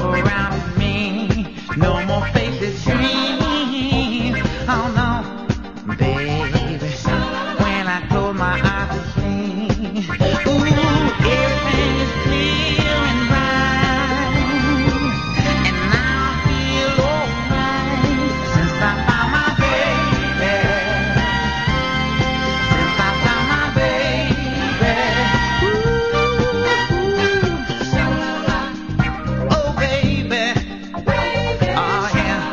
around me. No more faceless dreams. Oh no, baby. When I close my eyes to sleep, ooh, everything is clear and bright, and now I feel alright since I found my baby. Since I found my baby. Ooh, oh baby, oh yeah.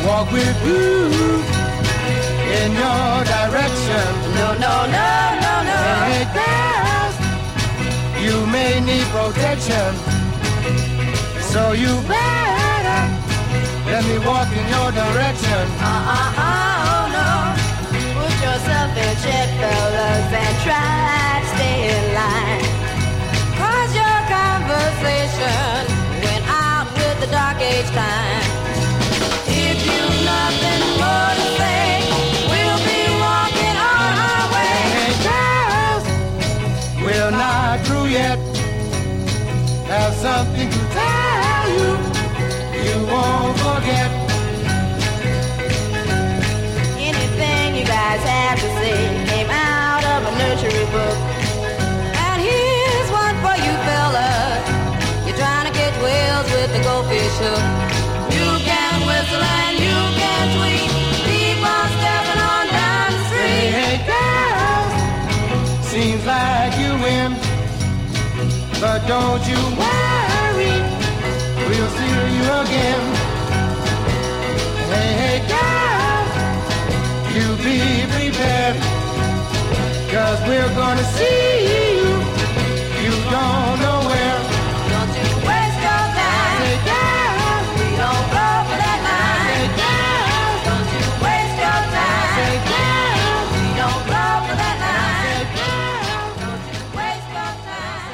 walk with you in your direction. No, no, no, no, no. Hey, girls, you may need protection, so you better let me walk in your direction. Oh no. Put yourself in check, fellas, and try to stay in line. 'Cause your conversation went out with the dark age time. If you've nothing more to say, we'll be walking on our way. Hey, girls, we're not through yet. Have something to tell you, you won't forget. Anything you guys have to say came out of a nursery book. And here's one for you fellas. You're trying to catch whales with the goldfish hook. You can whistle and you can tweet. Keep on stepping on down the street. Hey, girls, seems like you win, but don't you worry, we'll see you again. Hey, girls, you be prepared, 'cause we're gonna see you, you don't know where. Don't you waste your time. Hey, girls, We don't go for that line. hey, girls, Don't you waste your time. hey, girls, We don't go for that line. hey, girls. Don't you waste your time.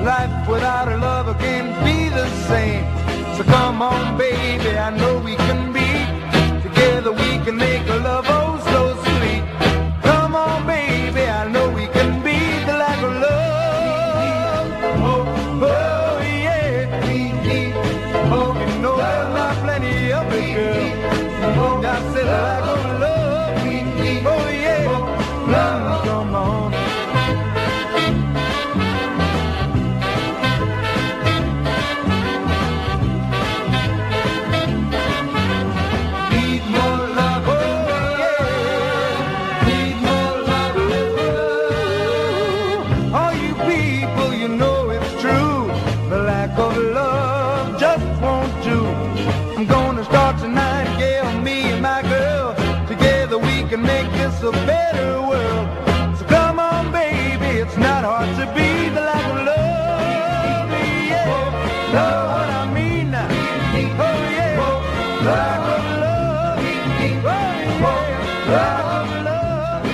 Life without a lover can't be the same. So come on, baby, I know we can be together. We can make a love oh so sweet. Come on, baby, I know we can be the lack of love. Oh, oh yeah, oh, you know there's not plenty of it, girl. Oh, I said the lack of love. Oh yeah, love, come on. A better world. So come on, baby, it's not hard to be the lack of love. Yeah, know what I mean now. Oh yeah, lack of love. Oh yeah, lack of love.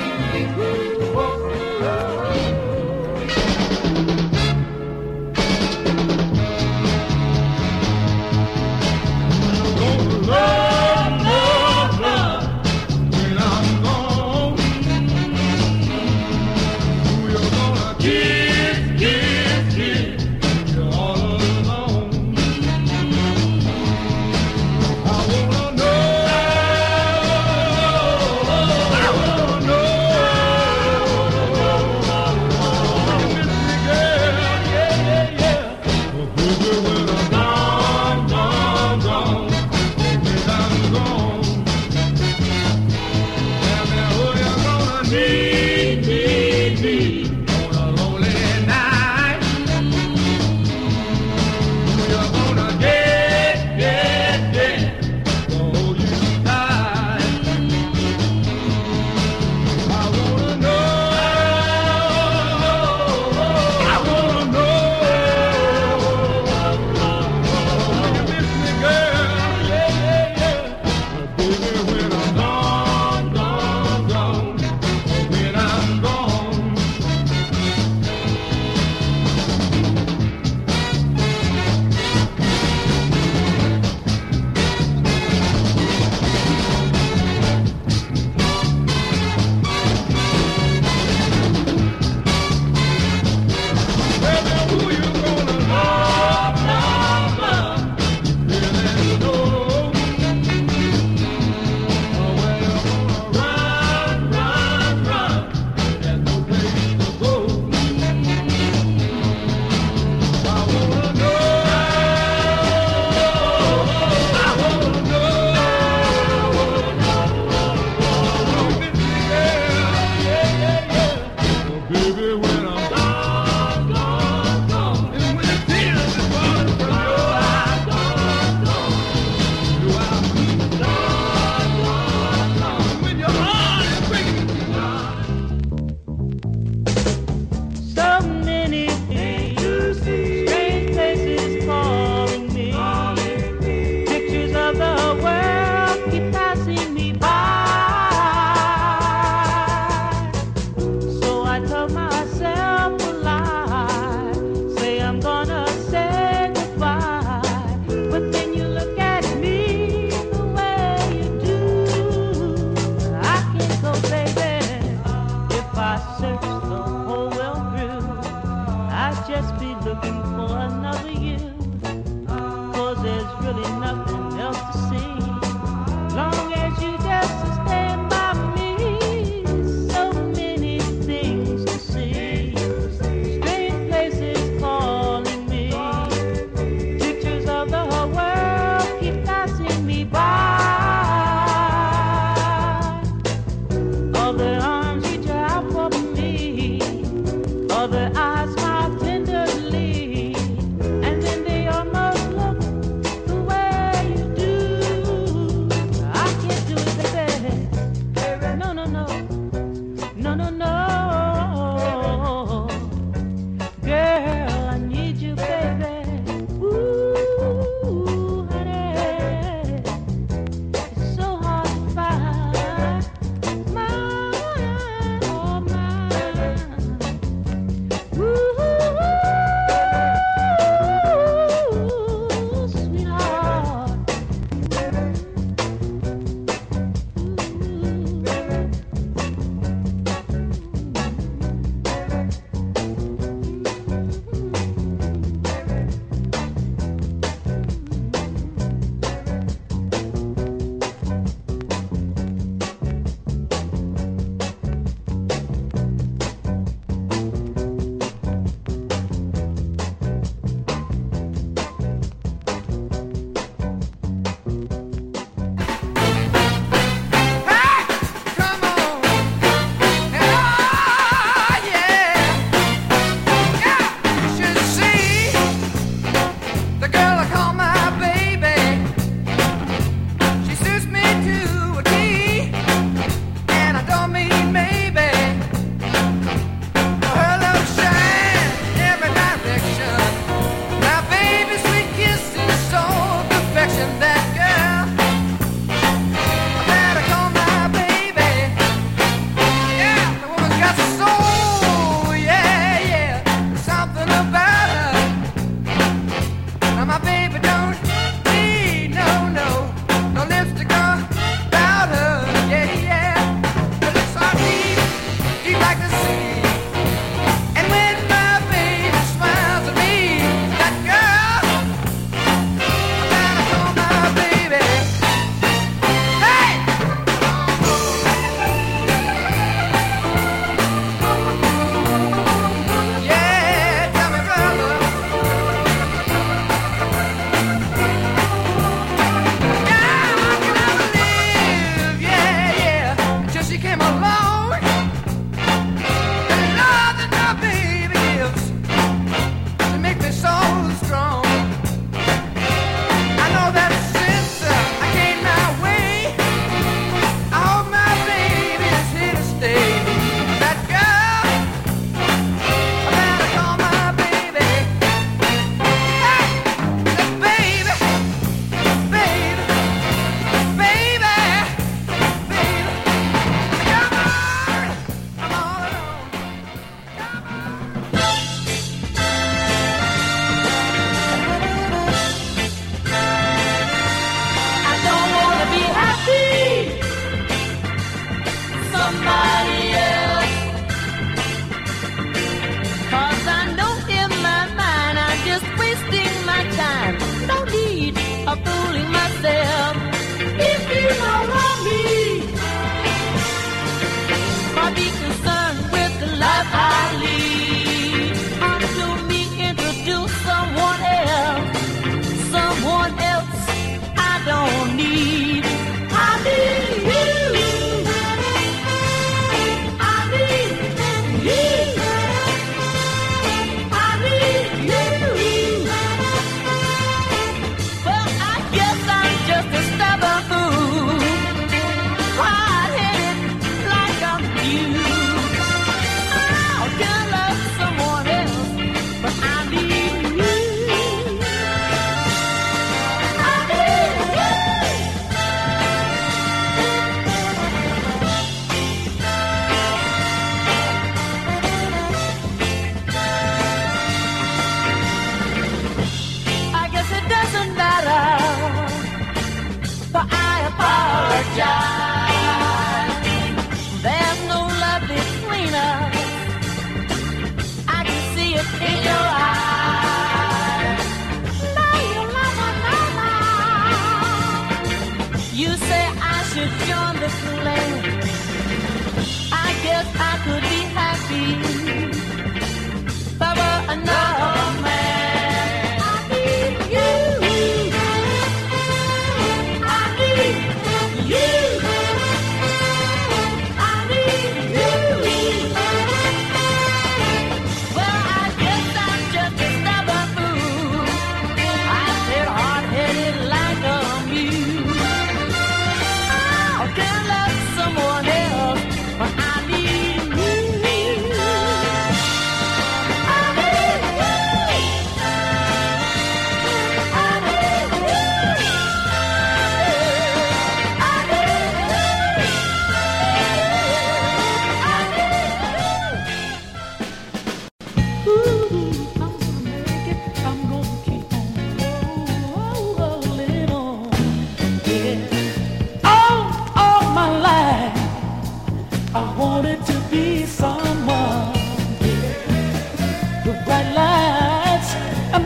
Other eyes smile tenderly, and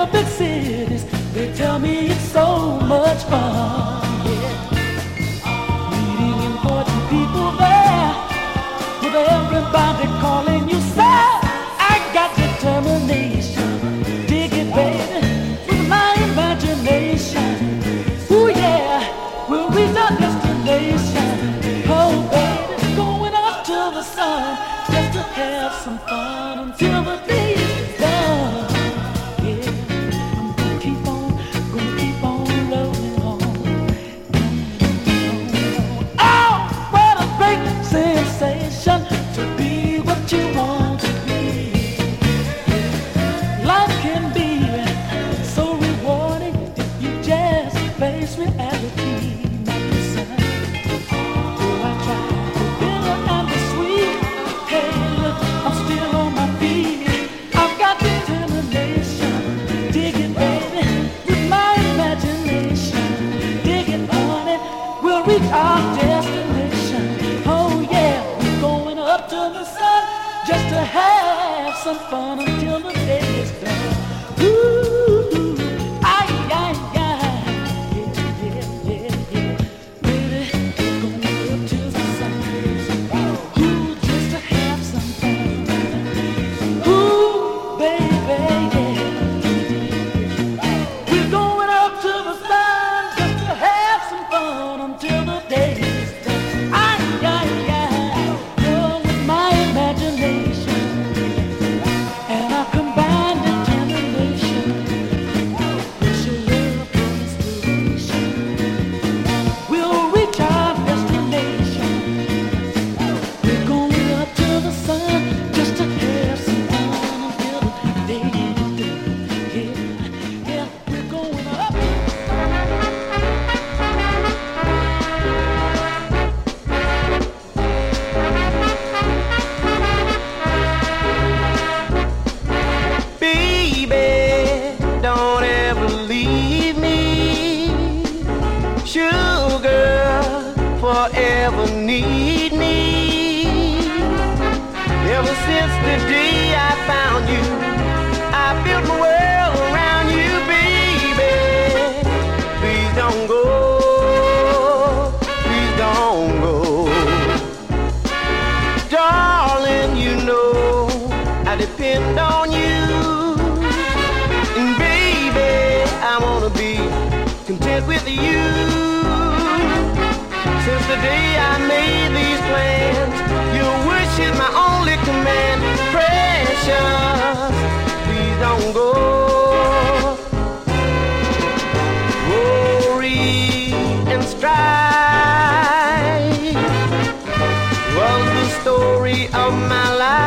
the big cities, they tell me it's so much fun. Yeah. Meeting important people there, with everybody calling you sir. I got determination, dig it baby, with my imagination. Ooh yeah, we'll reach our destination. Oh baby, going up to the sun, just to have some fun until the day is done. Yeah, I'm gonna keep on rolling on. Oh, what a great sensation to be what you want to be. Life can be so rewarding if you just face reality. Not the sun. Oh, I try the bitter and the sweet. Hey, look, I'm still on my feet. I've got determination. Dig it, baby, with my imagination. Dig it, honey, we'll reach our destination. Oh yeah, we're going up to the sun just to have some fun until the day is done. Ooh, ay, ay, ay, yeah, yeah, yeah, yeah. Baby, going up to the sun. Ooh, just to have some fun. Ooh, baby, yeah. We're going up to the sun just to have some fun until the day is done. Ay, ay, ay, girl, with my imagination, and I combine determination with your love and inspiration. We'll reach our destination. We're going up to the sun just to have some fun until the day is done. Yeah, yeah, we're going up. Baby, don't ever leave me. Sugar, forever need me. Ever since the day I found you, I built my world around you, baby. Please don't go, please don't go. Darling, you know I depend on you. And baby, I wanna be content with you. Since the day I made these plans, your wish is my only command. Precious, please don't go. Worry and strife was the story of my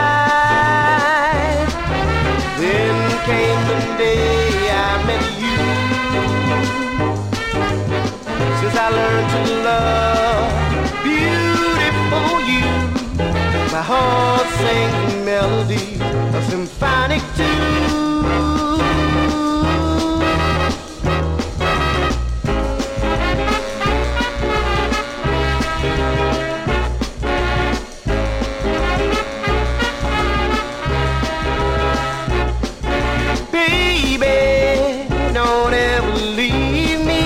life. Then came the day I met you. Since I learned to love beautiful you, my heart sings a melody, a symphonic tune. Baby, don't ever leave me.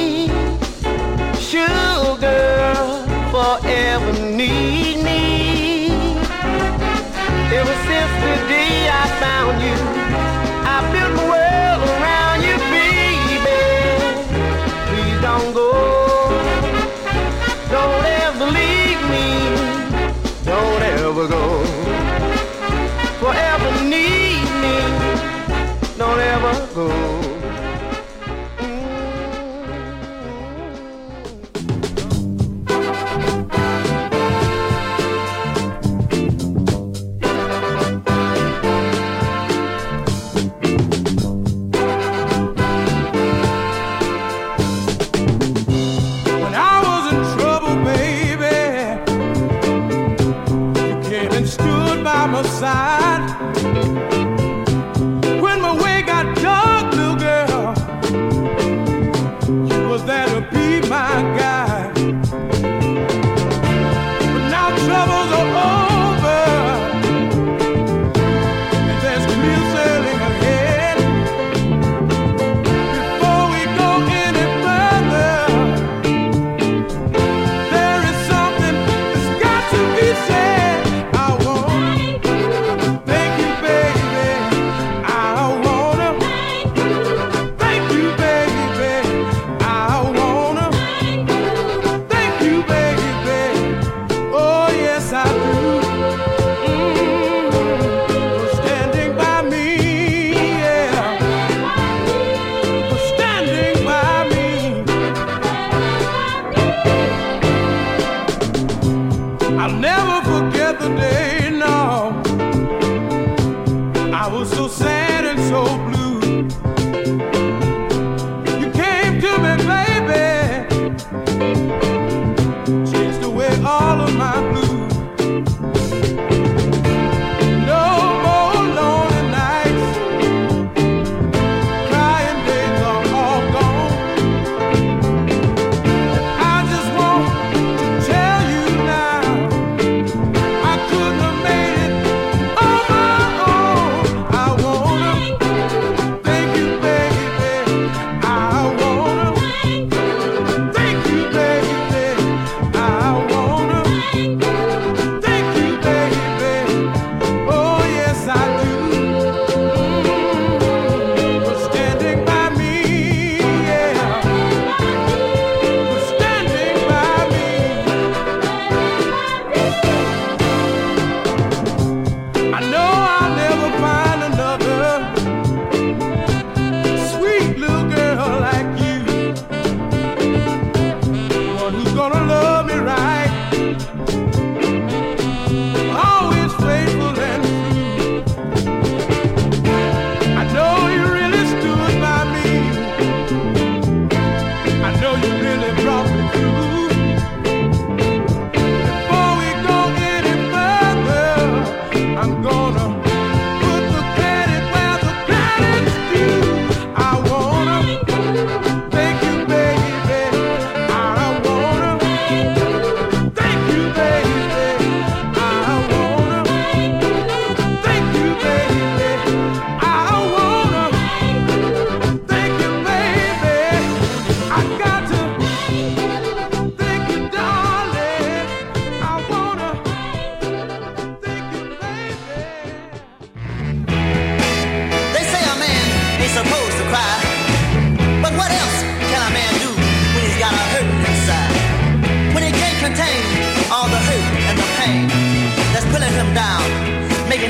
Sugar, forever need me. Ever since the day I found you,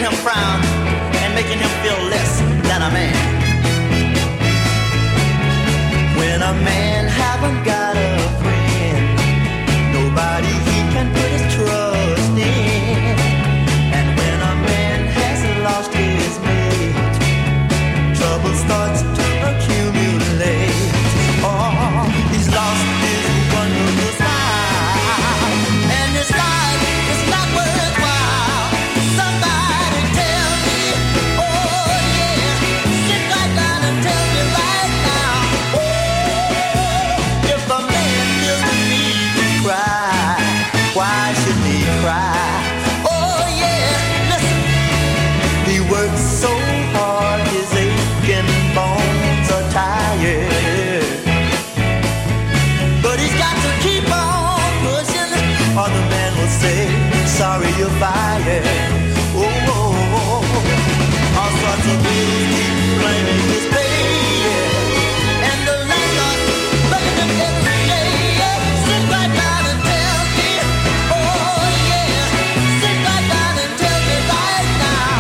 making him frown and making him feel less than a man. When a man haven't got a friend, nobody he can put his trust in. And when a man has lost his mate, trouble starts to accumulate. Oh, he's lost his wonderful smile, and his life is not worthwhile. Somebody tell me, oh yeah, sit right down and tell me right now. Oh, if a man feels the need to cry, why should he cry? Oh yeah, listen, he works so hard, his aching bones are tired. But he's got to keep on pushing, or the man will say, sorry, you're fired. Oh, oh, oh. All sorts of bills keep blaming his pay, yeah. And the landlord bugging him every day, yeah. Sit right down and tell me, oh yeah, sit right down and tell me right now.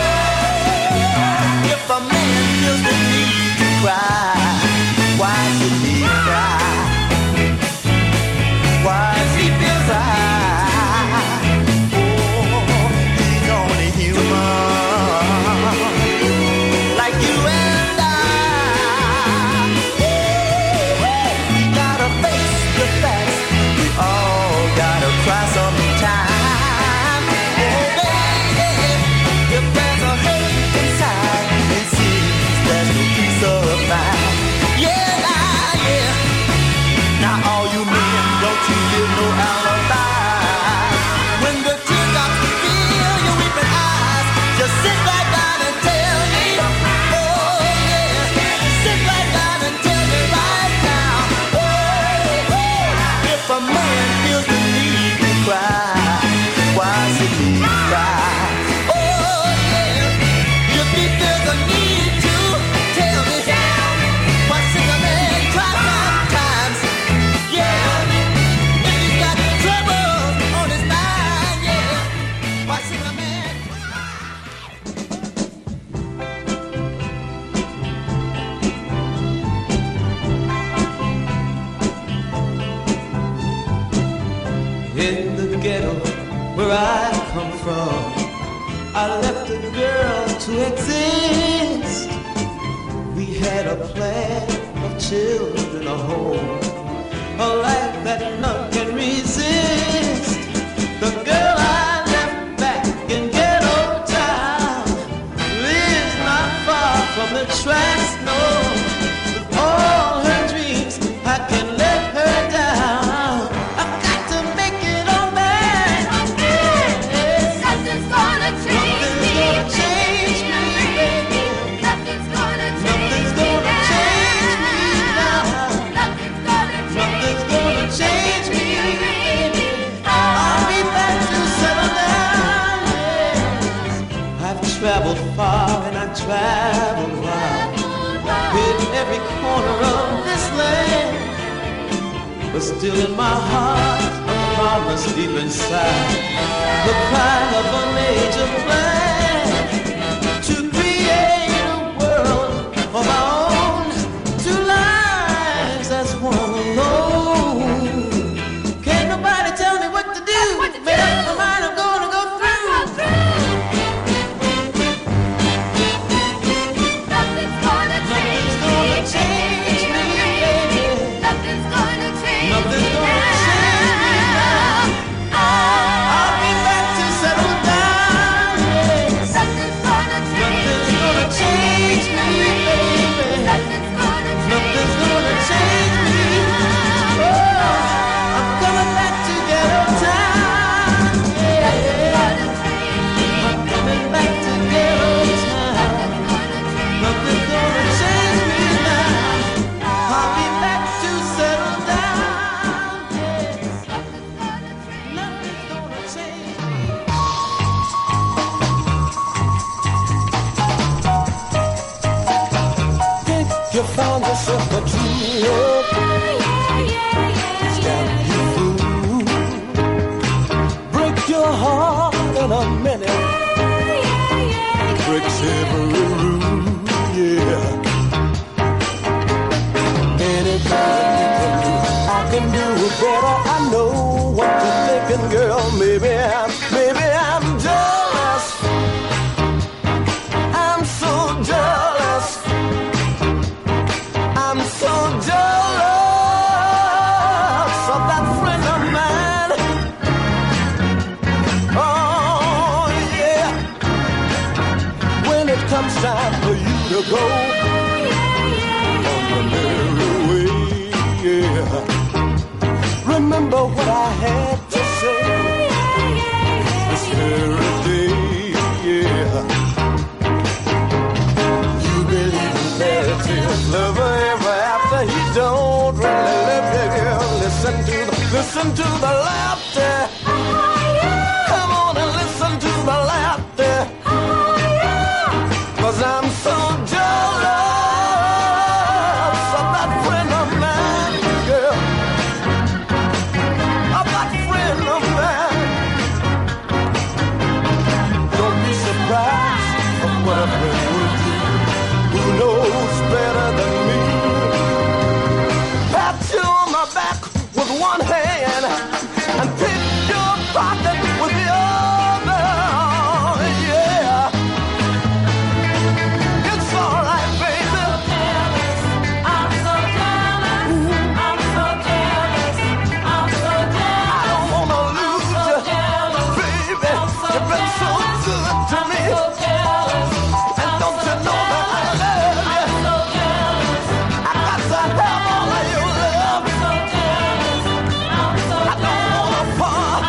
Oh, if a man feels the need to cry, why should he cry? Why does he cry? Oh, he's only human, like you and I. We gotta face the facts. We all gotta cry sometime. Oh, baby, if there's a hate inside, it seems there's no peace of mind. Yeah, yeah. Now all you men, don't you live no alibi. When the teardrops fill your weeping eyes, just sit right down and tell me, oh yeah, sit right down and tell me right now. Oh, if a man feels the need to cry, why should he cry? Oh yeah, if he feels the need to tell me, why should a man cry sometimes? Yeah, if he's got trouble on his mind, yeah, why should a man cry? In the ghetto where I come from, I left a girl to exist. We had a plan of children, a home, a life that none can resist. The girl I left back in ghetto town lives not far from the tracks, no. With all her dreams, I can let her down. I've got to make it on back. Nothing's gonna change me, Change me, baby. Nothing's gonna Nothing's gonna change me now. Nothing's gonna Nothing's gonna change me. baby. I'll be back to settle down, yes. I've traveled far and I traveled wide, in every corner of this land, but still in my heart a promise deep inside, the cry of a major plan to create a world of our own, two lives as one alone. Can't nobody tell me what to do. Made up my mind, I'm gonna go through. Nothing's gonna change me, baby. Nothing's gonna change Nothing's me gonna change me now. I'll be back to settle down, yes. Nothing's gonna Nothing's gonna change me, baby. Nothing's gonna Nothing's gonna change me. Oh, I'm coming back to ghetto town, yeah. I'm coming back to ghetto town. Nothing's gonna change me now. I'll be back to settle down, yes. Nothing's gonna change me. Think you found yourself a true love. Step you through. Break your heart in a minute. breaks every rule, yeah. Anything you can do, I can do it better. I know what you're thinking, girl. Maybe I'm jealous. I'm so jealous. I'm so jealous of that friend of mine. Oh yeah. When it comes time for you to go on your merry way, yeah. Remember what I had to say this very day, yeah. You believe in fairy tales, lover ever after. He don't really live here, girl. Listen to the laughter. Come on and listen to the laughter. 'Cause I'm so jealous of that friend of mine, girl. Of that friend of mine. Don't be surprised of what a friend will do. Who knows better than me? Pat you on the back with one hand and pick your pocket with the other. Yeah, it's all right, baby. I'm so jealous. I'm so jealous. I'm so jealous. I don't wanna lose you, baby. You've been so good to me, and don't you know that I love you? I got to have all of your love. I don't wanna part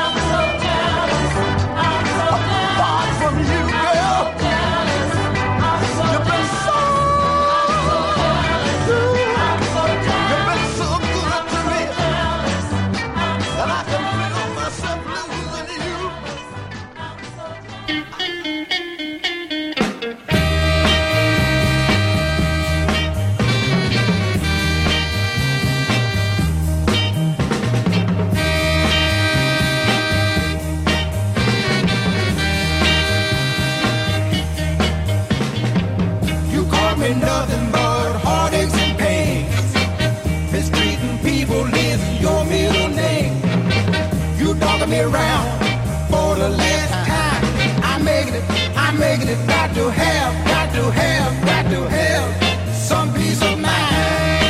from you, girl. You've been so good. You've been so good to me, and I can feel myself losing you. You caught me nothing but heartaches and pains. Mistreating people is your middle name. You dogging me around for the last time. I'm making it. Got to have some peace of mind.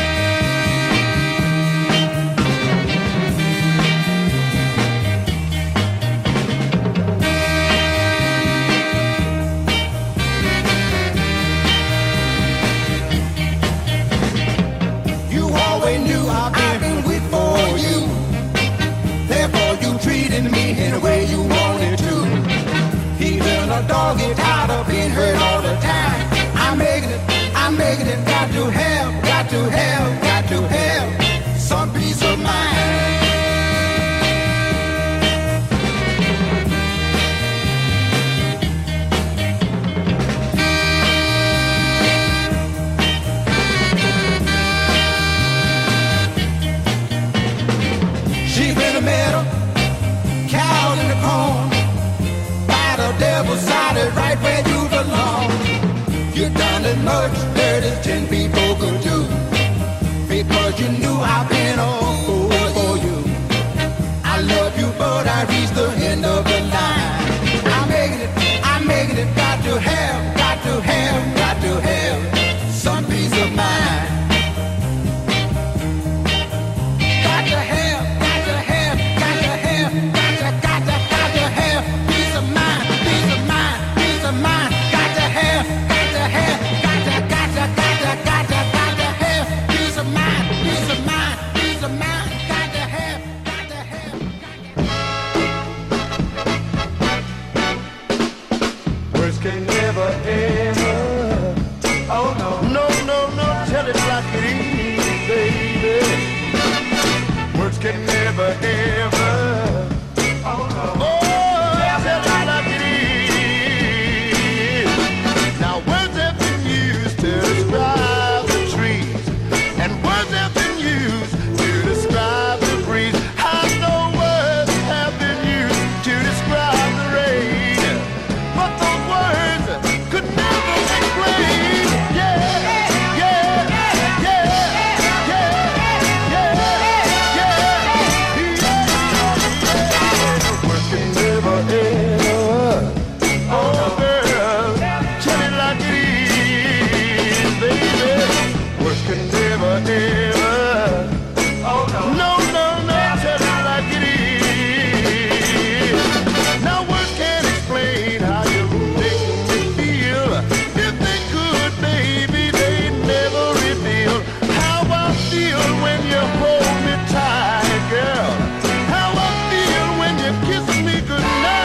You always knew I've been with for you. Therefore you treated me in the way you wanted to. Even a dog get tired of being hurt all the time. I'm making it. Got to have some peace of mind. Sheep in the middle, cows in the corn. By the devil's side, right where you belong. You done as much dirt as 10 people could do. Because you knew I've been all for you. I love you, but I reached the end of the line. I'm making it. Got to have some peace of mind. Got to have peace of mind. Got to have never ever. Oh no, no, no, no, tell it like it is. Now words can't explain how you make me feel. If they could, baby, they'd never reveal how I feel when you hold me tight, girl. How I feel when you kiss me goodnight.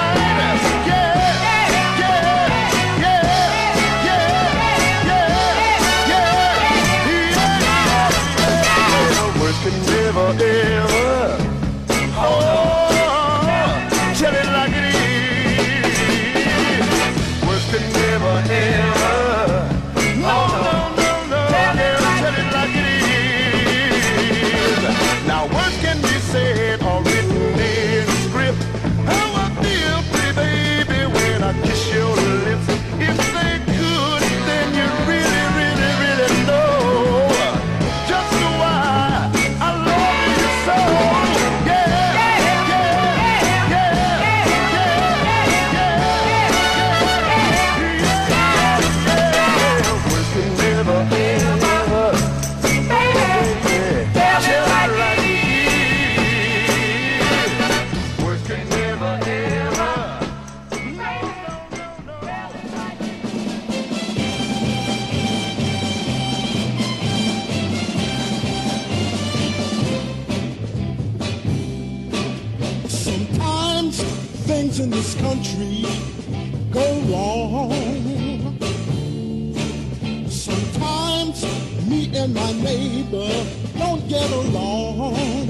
Can never ever. Oh, tell it like it is. Words can never ever. No, no, no, no. Tell it like it is. Now words can be said or written in script. How I feel, pretty baby, when I kiss your lips. If they could, then you really, really, really know just why. In this country go wrong. Sometimes me and my neighbor don't get along.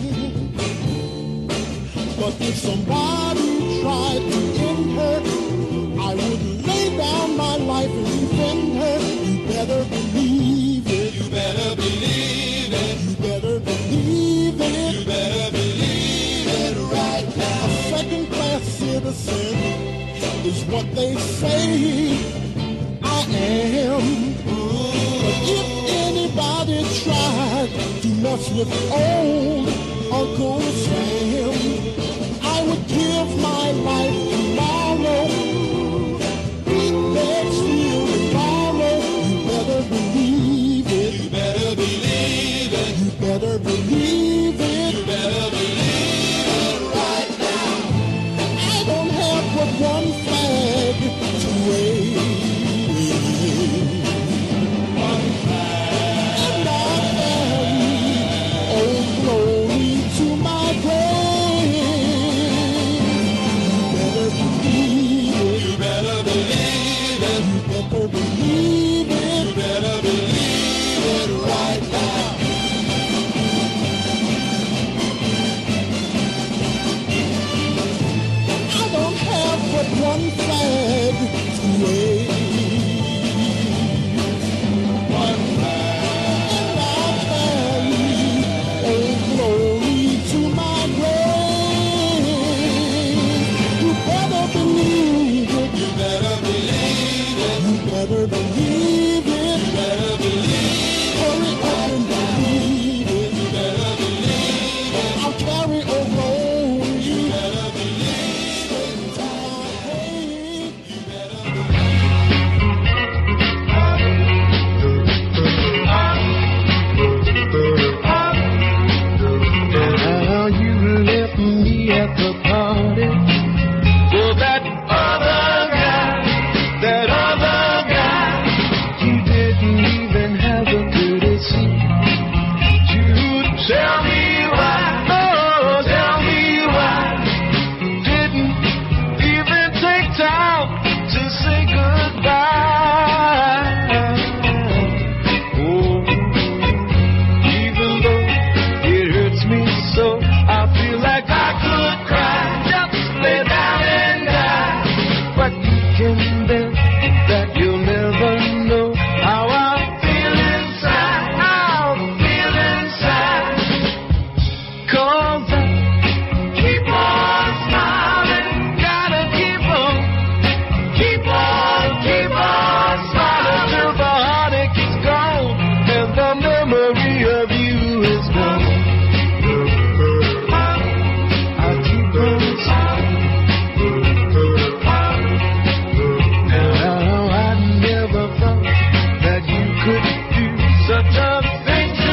But if somebody tried to end her, I would lay down my life and defend her. You better believe it. You better believe it. You better believe it. You better believe it right now. A second-class citizen is what they say I am. But if anybody tried to mess with old Uncle Sam, I would give my life tomorrow. Beat that steel tomorrow. You better believe it. You better believe it. You better believe it. You better believe it right now. I don't have but one flag to wave. One flag. And I carry old glory to my grave. You better believe it. You better believe it. You better believe it. You better believe it right now. But one flag to wave. One flag. And I'll carry old glory to my grave. You better believe it. You better believe it. You better believe it. You better believe it. Hurry up and believe it. You better believe it. I'll carry old glory. You better believe it. Now you left me at the party for that other guy, that other guy. You didn't even have the courtesy to tell me why. Oh, tell me why. Didn't even take time to say goodbye. Oh, even though it hurts me so, I feel like I could cry, just lay down and die. But you can bet that you'll never know how I feel inside, how I feel inside. 'Cause I keep on smiling, gotta keep on smiling till the heartache is gone and the memory of you is gone. I keep on smiling. Now I never thought that you could do such a thing to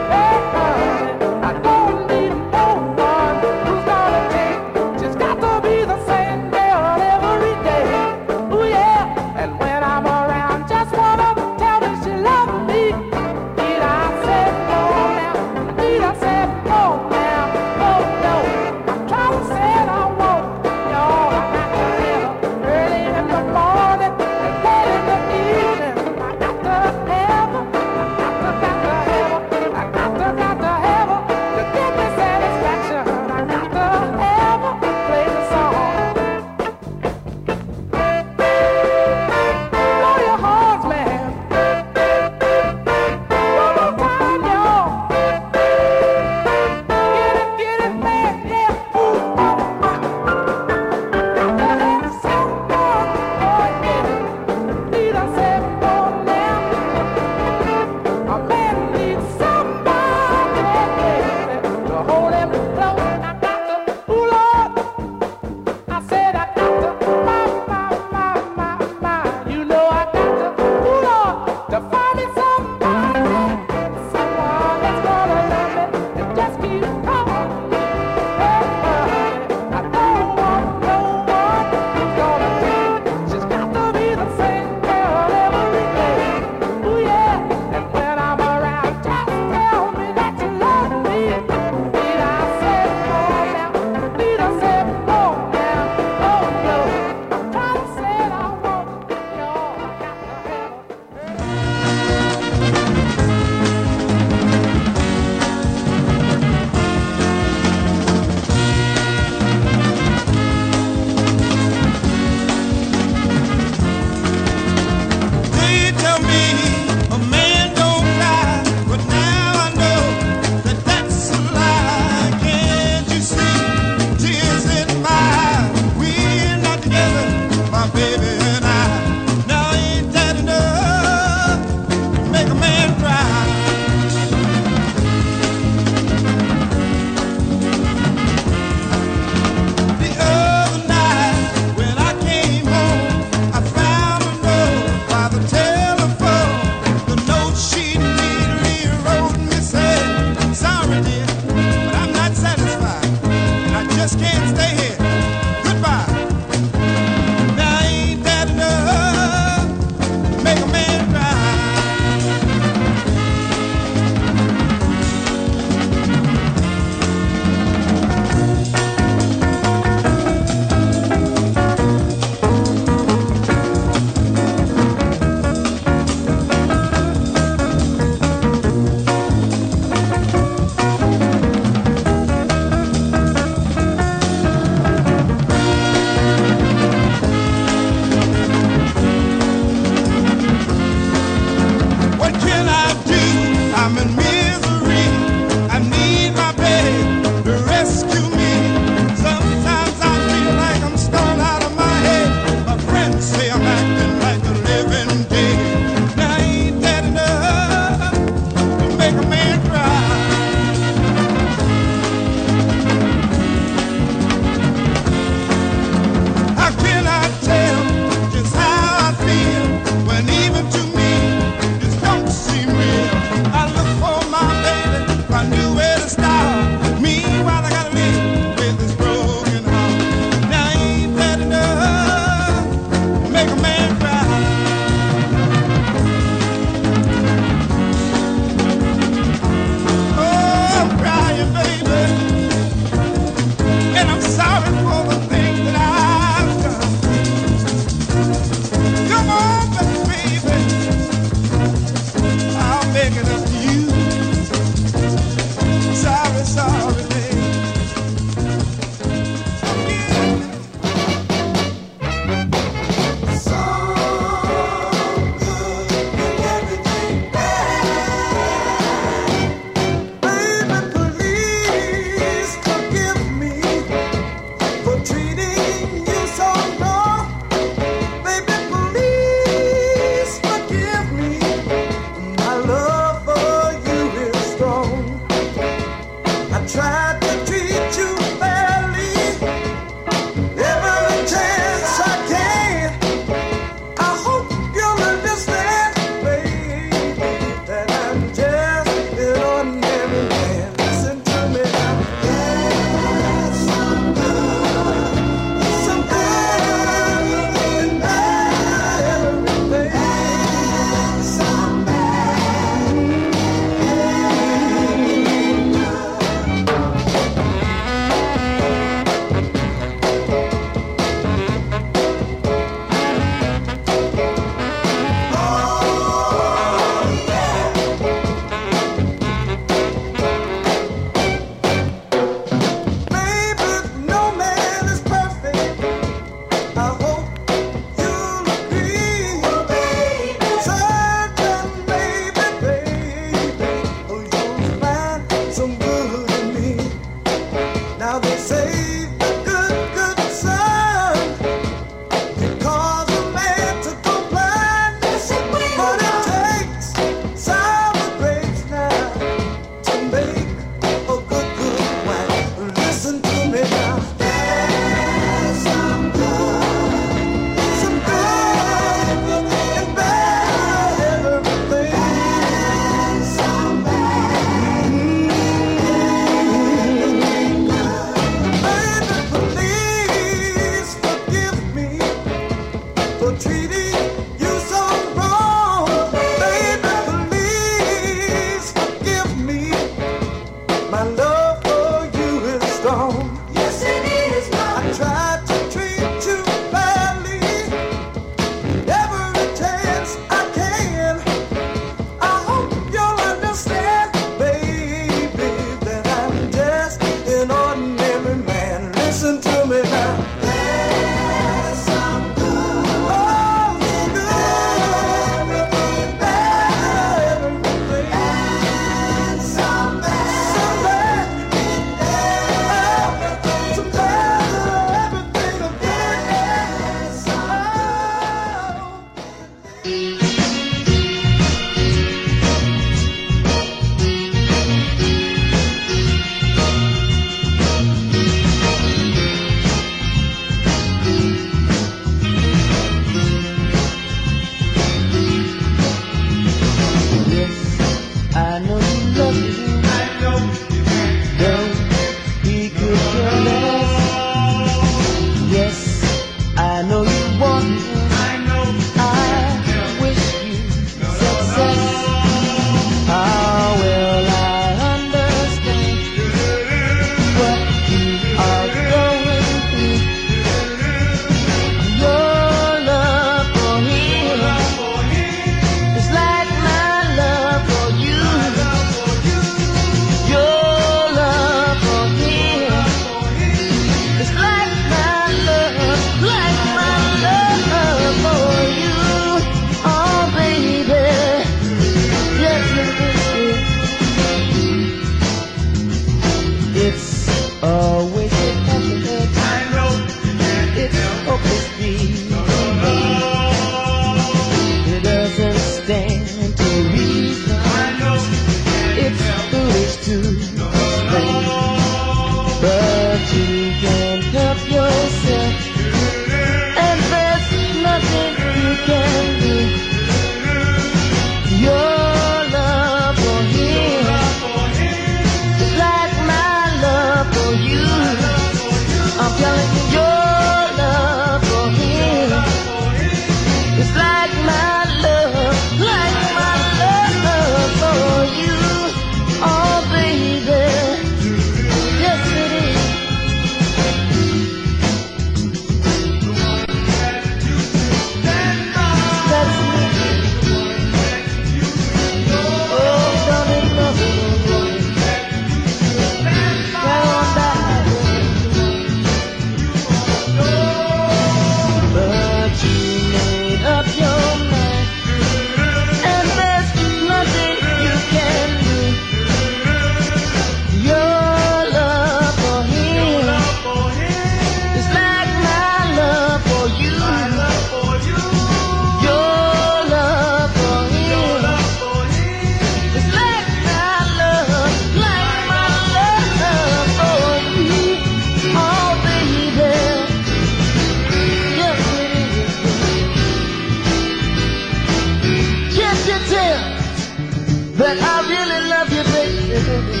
baby.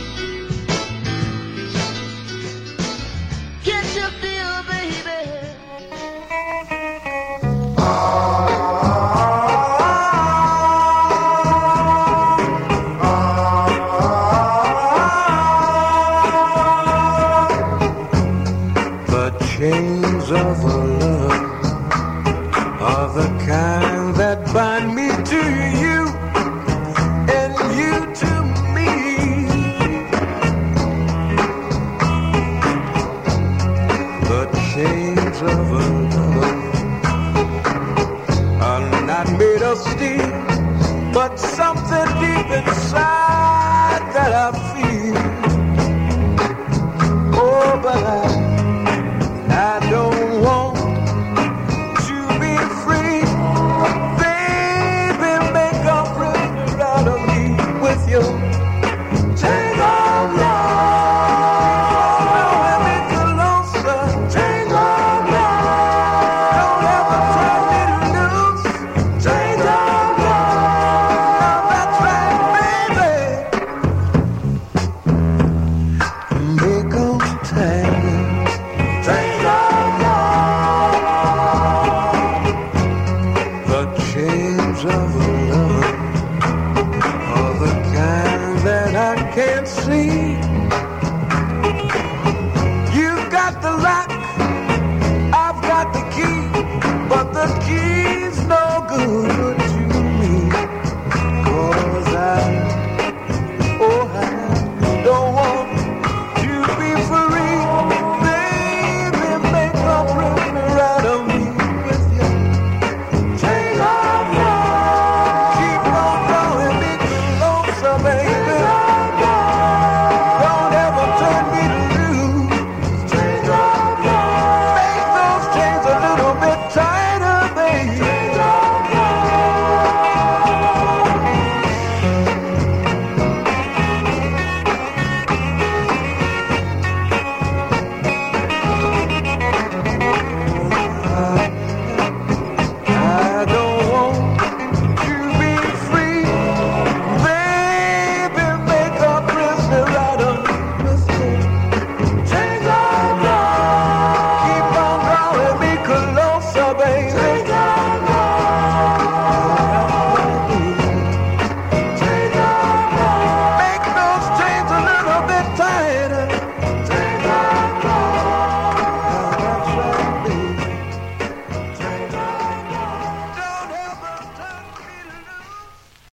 Can't you feel, baby? The chains of a love are the kind that bind me to you and you to me. The chains of a love are not made of steel, but something deep inside that I feel. Oh, but I don't want to be free. Baby, make a prisoner out of me with your chains of love. Don't let me get lonesome. Chains of love. Don't ever turn me loose. Chains of love. That's right, baby. Make 'em tangle. Chains of love. The chains of love are the kind that I can't see.